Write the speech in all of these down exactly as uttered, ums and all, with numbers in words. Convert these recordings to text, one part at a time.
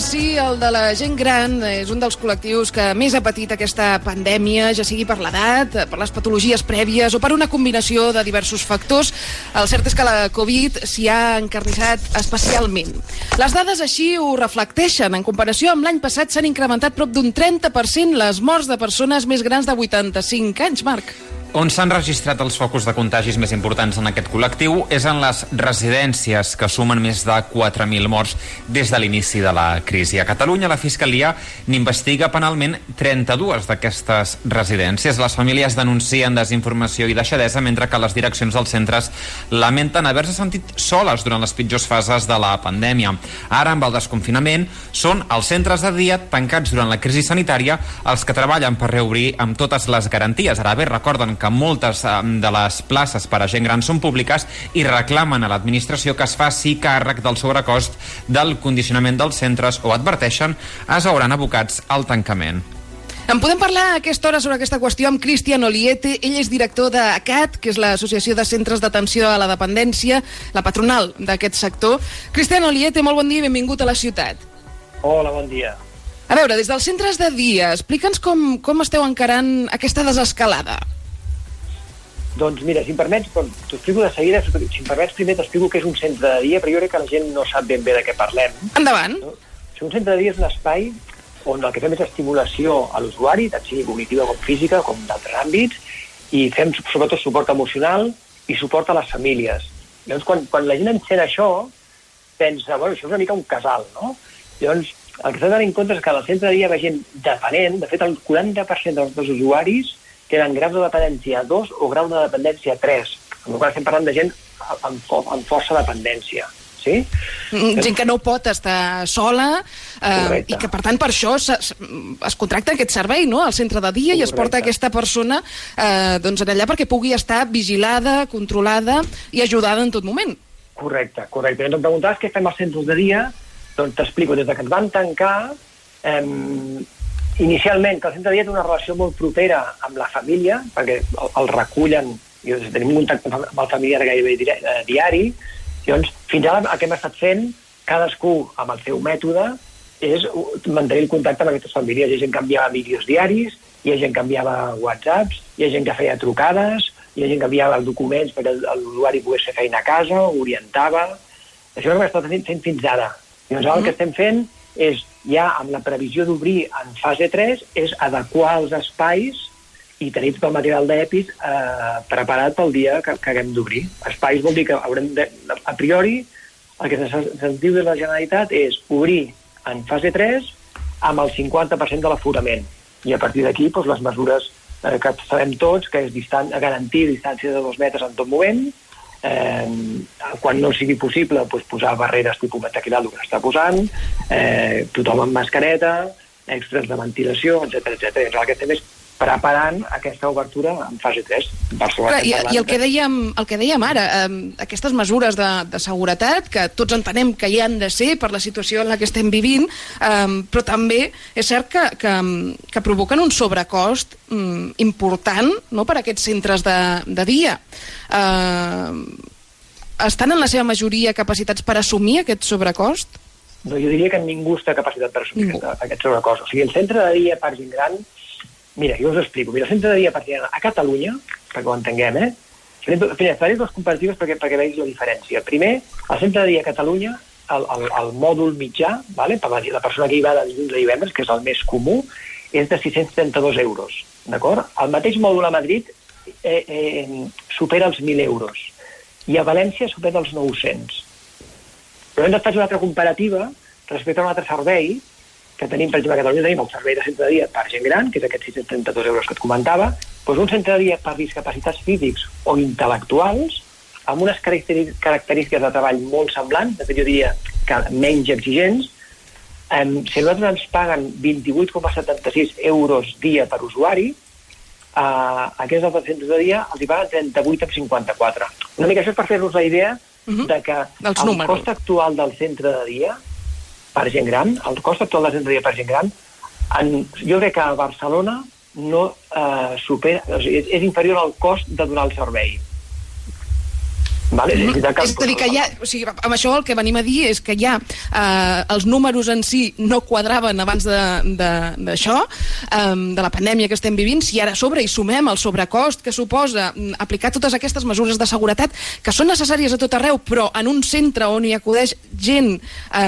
sí, el de la gent gran és un dels col·lectius que més ha patit aquesta pandèmia, ja sigui per l'edat, per les patologies prèvies o per una combinació de diversos factors. El cert és que la Covid s'hi ha encarnissat especialment. Les dades així ho reflecteixen. En comparació amb l'any passat s'han incrementat prop d'un trenta per cent les morts de persones més grans de vuitanta-cinc anys, Marc. On s'han registrat els focus de contagis més importants en aquest col·lectiu és en les residències, que sumen més de quatre mil morts des de l'inici de la crisi. A Catalunya, la Fiscalia n'investiga penalment trenta-dues d'aquestes residències. Les famílies denuncien desinformació i deixadesa, mentre que les direccions dels centres lamenten haver-se sentit soles durant les pitjors fases de la pandèmia. Ara, amb el desconfinament, són els centres de dia tancats durant la crisi sanitària els que treballen per reobrir amb totes les garanties. Ara bé, recorden que moltes de les places per a gent gran són públiques i reclamen a l'administració que es faci càrrec del sobrecost del condicionament dels centres o adverteixen es veuran abocats al tancament. En podem parlar a aquesta hora sobre aquesta qüestió amb Cristian Oliete. Ell és director de A C A T, que és l'Associació de Centres d'Atenció a la Dependència, la patronal d'aquest sector. Cristian Oliete, molt bon dia i benvingut a la ciutat. Hola, bon dia. A veure, des dels centres de dia, explica'ns com, com esteu encarant aquesta desescalada. Doncs mira, si em permets, t'ho explico de seguida, si em permets primer t'explico què és un centre de dia, però jo crec que la gent no sap ben bé de què parlem. Endavant. No? Un centre de dia és un espai on el que fem és estimulació a l'usuari, tant sigui cognitiva com física, com d'altres àmbits, i fem sobretot suport emocional i suport a les famílies. Llavors, quan, quan la gent encén això, pensa, bueno, això és una mica un casal, no? Llavors, el que s'ha de tenir en compte és que al centre de dia hi ha gent dependent, de fet el quaranta per cent dels nostres usuaris tenen graus de dependència dos o grau de dependència tres. En el qual estem parlant de gent amb, amb força dependència. Sí? Gent que no pot estar sola eh, i que, per tant, per això es, es contracta aquest servei, no?, al centre de dia. Correcte. I es porta aquesta persona eh, doncs allà perquè pugui estar vigilada, controlada i ajudada en tot moment. Correcte, correcte. I em preguntaves què fem als centres de dia, doncs t'explico. Des de que ens van tancar, eh, inicialment, que el centre de dia té una relació molt propera amb la família, perquè el, el recullen, i tenim un contacte amb el familiar gairebé diari, doncs fins ara el que hem estat fent, cadascú amb el seu mètode, és mantenir el contacte amb aquestes famílies. Hi ha gent que enviava vídeos diaris, hi ha gent que enviava whatsapps, hi ha gent que feia trucades, hi ha gent que enviava documents perquè l'usuari pogués fer feina a casa, orientava. Això és el que estem fent fins ara. I doncs ara el que estem fent és, ja amb la previsió d'obrir en fase tres, és adequar els espais i tenir tot el material d'EPIs eh, preparat pel dia que, que haguem d'obrir. Espais vol dir que haurem de, a priori, el que se'ns diu de la Generalitat és obrir en fase tres amb el cinquanta per cent de l'aforament. I a partir d'aquí, doncs, les mesures eh, que sabem tots, que és distan garantir distància de dos metres en tot moment, Eh, quan no sigui possible, doncs, posar barreres tipus metacrilato que està posant, eh, tothom amb mascareta, extras de ventilació, etcètera, etcètera. El que estem és preparant aquesta obertura en fase tres. Clar, i, I el que dèiem, el que dèiem ara, eh, aquestes mesures de, de seguretat, que tots entenem que hi han de ser per la situació en la que estem vivint, eh, però també és cert que, que, que provoquen un sobrecost mm, important, no?, per a aquests centres de, de dia. Eh, estan en la seva majoria capacitats per assumir aquest sobrecost? No, jo diria que ningú està capacitat per assumir no. aquest, aquest sobrecost. O sigui, el centre de dia per gent gran, mira, jo us explico. Mira, el centre de dia per gent gran a Catalunya, perquè ho entenguem, eh? Primer, faré dues comparatives perquè, perquè veig la diferència. Primer, el centre de dia a Catalunya, el, el, el mòdul mitjà, vale? Per la, la persona que hi va de dilluns a divendres, que és el més comú, és de sis-cents trenta-dos euros. D'acord? El mateix mòdul a Madrid eh, eh, supera els mil euros. I a València supera els nou-cents. Però hem de fer una altra comparativa respecte a un altre servei que tenim, per exemple, a Catalunya tenim el servei de centre de dia per gent gran, que és aquests sis-cents trenta-dos euros que et comentava, doncs un centre de dia per discapacitats físics o intel·lectuals, amb unes característiques de treball molt semblants, de fet jo diria que menys exigents, eh, si nosaltres ens paguen vint-i-vuit coma setanta-sis euros dia per usuari, eh, aquests altres centres de dia els hi paguen trenta-vuit coma cinquanta-quatre. Una mica això és per fer-nos la idea uh-huh. de que Dels el números. cost actual del centre de dia per gent gran, el cost actual del centre de dia per gent gran, en, jo crec que a Barcelona no eh, supera, o sigui, és inferior al cost de donar el servei. Vale? Mm -hmm. És a dir, que hi ha, o sigui, amb això el que venim a dir és que ja eh, els números en si no quadraven abans d'això, eh, de la pandèmia que estem vivint. Si ara a sobre hi sumem el sobrecost que suposa aplicar totes aquestes mesures de seguretat que són necessàries a tot arreu, però en un centre on hi acudeix gent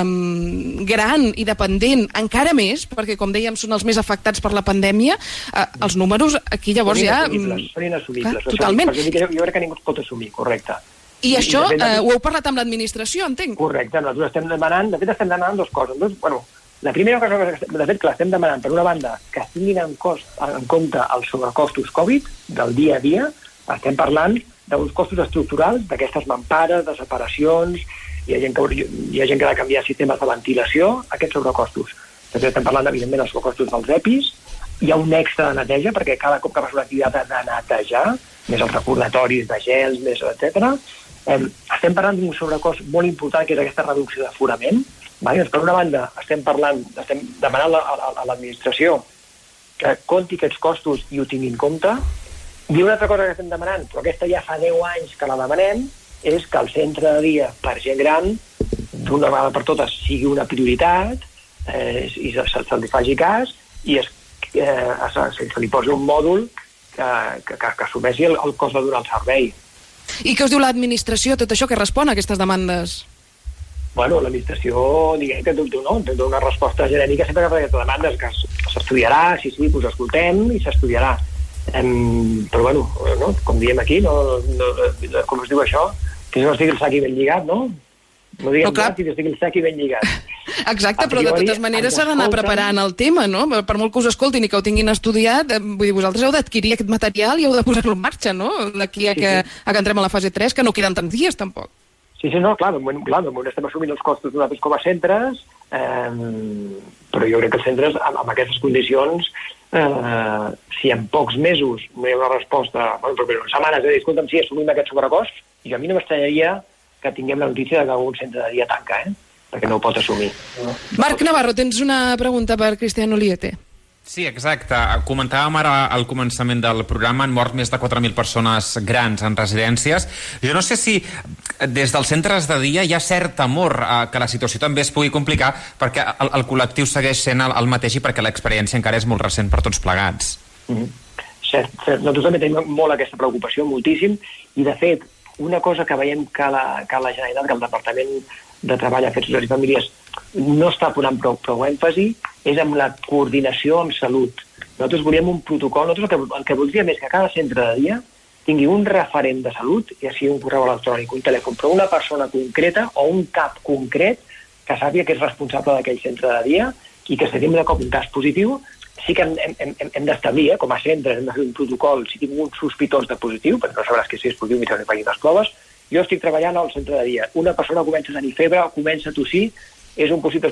eh, gran i dependent encara més, perquè com dèiem són els més afectats per la pandèmia, eh, els números aquí llavors ja... Són inassumibles. Totalment. Jo crec que ningú es pot assumir, correcte. I això I fet, eh, ho heu parlat amb l'administració, entenc? Correcte, nosaltres estem demanant, de fet estem demanant dues coses. Doncs, bueno, la primera cosa que de fet que l'estem demanant, per una banda, que tinguin en, cost, en compte els sobrecostos Covid del dia a dia. Estem parlant d'uns costos estructurals, d'aquestes mampares, de separacions, hi ha gent que, hi ha gent que ha de canviar sistemes de ventilació, aquests sobrecostos. També estem parlant, evidentment, dels sobrecostos dels EPIs. Hi ha un extra de neteja, perquè cada cop que fas una activitat ha de netejar, més els recordatoris de gels, més etcètera. Eh, estem parlant d'un sobrecost molt important, que és aquesta reducció d'aforament. Vale? Per una banda, estem parlant, estem demanant a, a, a l'administració que compti aquests costos i ho tingui en compte. I una altra cosa que estem demanant, però aquesta ja fa deu anys que la demanem, és que el centre de dia per gent gran, d'una vegada per totes, sigui una prioritat, eh, i se, se, se li faci cas, i es, eh, se, se li posi un mòdul que, que, que, que assumeixi el, el cost de donar el servei. I què us diu l'administració, tot això, que respon a aquestes demandes? Bueno, l'administració, diguem que no, té una resposta genèrica sempre que fa aquestes demandes, que s'estudiarà, sí, sí, doncs escoltem i s'estudiarà. Um, però bueno, no, com diem aquí, no, no, com es diu això, que no estigui el sac i ben lligat, no? No diguem no, que estigui el sac i ben lligat. Exacte, però de totes maneres s'ha d'anar preparant el tema, no? Per molt que us escoltin i que ho tinguin estudiat, vull dir, vosaltres heu d'adquirir aquest material i heu de posar-lo en marxa, no? D'aquí a, sí, que, sí. a que entrem a la fase tres, que no queden tants dies, tampoc. Sí, sí, no, clar, de moment, clar, de moment estem assumint els costos nosaltres com a centres, eh, però jo crec que els centres, amb, amb aquestes condicions, eh, si en pocs mesos no hi ha una resposta, bueno, però en setmanes, eh, escolta'm, si assumim aquests sobrecosts, jo a mi no m'estranyaria que tinguem la notícia que algun centre de dia tanca, eh? Perquè no ho pot assumir. Marc Navarro, tens una pregunta per Cristian Oliete. Sí, exacte. Comentàvem ara al començament del programa, han mort més de quatre mil persones grans en residències. Jo no sé si des dels centres de dia hi ha cert temor a que la situació també es pugui complicar, perquè el, el col·lectiu segueix sent el, el mateix i perquè l'experiència encara és molt recent per tots plegats. Mm-hmm. Cert, cert. Nosaltres també tenim molt aquesta preocupació, moltíssim, i de fet, una cosa que veiem que la, que la Generalitat, que el Departament de Treball, Afers Socials i Famílies no està posant prou, prou èmfasi, és amb la coordinació amb salut. Nosaltres volíem un protocol, nosaltres el que, el que voldríem és que cada centre de dia tingui un referent de salut, ja sigui un correu electrònic, un telèfon, però una persona concreta o un cap concret que sàpiga que és responsable d'aquell centre de dia i que si tenim de cop un cas positiu, sí que hem, hem, hem, hem d'establir, eh, com a centres, hem de fer un protocol, si tinc un sospitós de positiu, perquè no sabràs que si és positiu ni se li facin les proves. Jo estic treballant al centre de dia. Una persona comença a tenir febre o comença a tossir, és un possible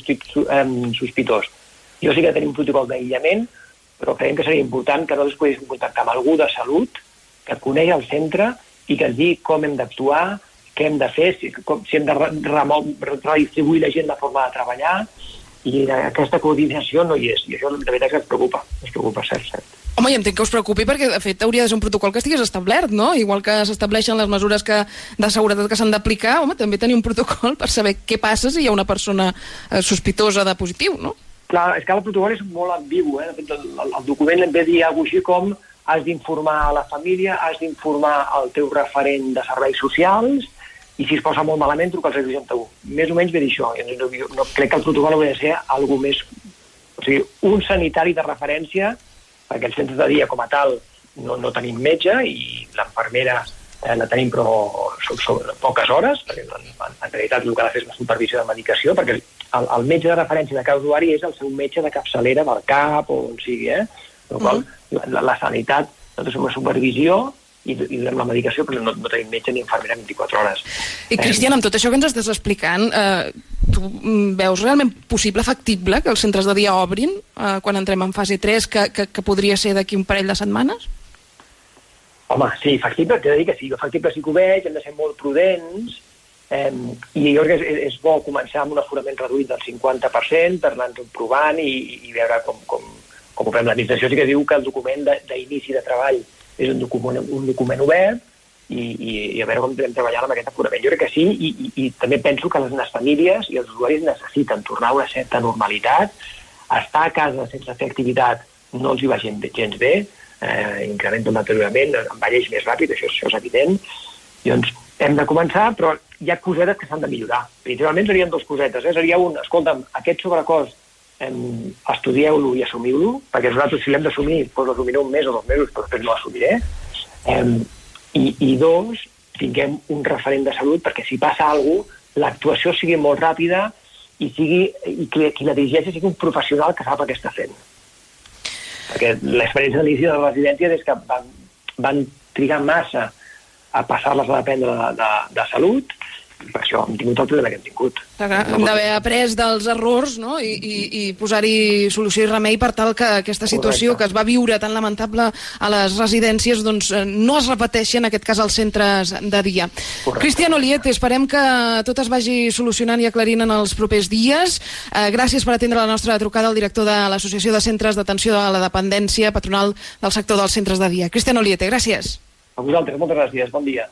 sospitós. Jo sí que tenim un protocol d'aïllament, però creiem que seria important que nosaltres poguéssim contactar amb algú de salut que coneix el centre i que ens digui com hem d'actuar, què hem de fer, si, com, si hem de redistribuir la gent la forma de treballar, i aquesta coordinació no hi és, i això de veritat que ens preocupa, ens preocupa, cert, cert. Home, i entenc que us preocupi perquè, de fet, hauria de ser un protocol que estigués establert, no? Igual que s'estableixen les mesures que, de seguretat que s'han d'aplicar, home, també tenir un protocol per saber què passa si hi ha una persona eh, sospitosa de positiu, no? Clar, és que el protocol és molt ambigu, eh? El, el, el document en ve de dir alguna cosa així com has d'informar a la família, has d'informar al teu referent de serveis socials, i si es posa molt malament, truca al zero seixanta u. Més o menys ve dir això. Jo no, no crec que el protocol hauria de ser alguna més... O sigui, un sanitari de referència, perquè els centres de dia com a tal no, no tenim metge i l'infermera eh, la tenim però sobre, sobre poques hores, perquè en, en realitat el que ha de fer és una supervisió de medicació, perquè el, el metge de referència de cada usuari és el seu metge de capçalera del CAP o on sigui, eh? Per qual, mm-hmm. la, la sanitat, nosaltres fem una supervisió i, i donem la medicació, però no, no tenim metge ni infermera vint-i-quatre hores. I, Cristian, amb tot això que ens estàs explicant, eh, tu veus realment possible, factible, que els centres de dia obrin eh, quan entrem en fase tres, que, que, que podria ser d'aquí un parell de setmanes? Home, sí, factible, t'he de dir que sí, factible sí que ho veig, hem de ser molt prudents, eh, i jo crec que és, és bo començar amb un aforament reduït del cinquanta per cent per anar-nos provant i, i veure com, com, com ho fem. L'administració sí que diu que el document d'inici de, de treball és un document, un document obert i, i, i a veure com podem treballar amb aquest aforament. Jo crec que sí, i, i, i també penso que les, les famílies i els usuaris necessiten tornar a una certa normalitat. Estar a casa sense fer activitat no els hi va gens, gens bé, eh, incrementa el deteriorament, envelleix més ràpid, això, això és evident. I doncs hem de començar, però hi ha cosetes que s'han de millorar. Principalment serien dues cosetes. Eh? Seria un, escolta'm, aquest sobrecost eh, estudieu-lo i assumiu-lo, perquè nosaltres si l'hem d'assumir, doncs l'assumiré un mes o dos mesos, però després no l'assumiré. Eh, i, I dos, tinguem un referent de salut perquè si passa alguna cosa, l'actuació sigui molt ràpida i, sigui, i que qui la dirigeixi sigui un professional que sap el que està fent. Perquè l'experiència de l'inici de les residències és que van, van trigar massa a passar-les a dependre de, de, de salut, i per això hem tingut el problema que hem tingut. Hem d'haver après dels errors, no? I, i, i posar-hi solució i remei per tal que aquesta situació Correcte. Que es va viure tan lamentable a les residències doncs, no es repeteixi en aquest cas als centres de dia. Correcte. Cristian Oliete, esperem que tot es vagi solucionant i aclarint en els propers dies. Eh, gràcies per atendre la nostra trucada al director de l'Associació de Centres d'Atenció a la Dependència, patronal del sector dels centres de dia. Cristian Oliete, gràcies. A vosaltres, moltes gràcies. Bon dia.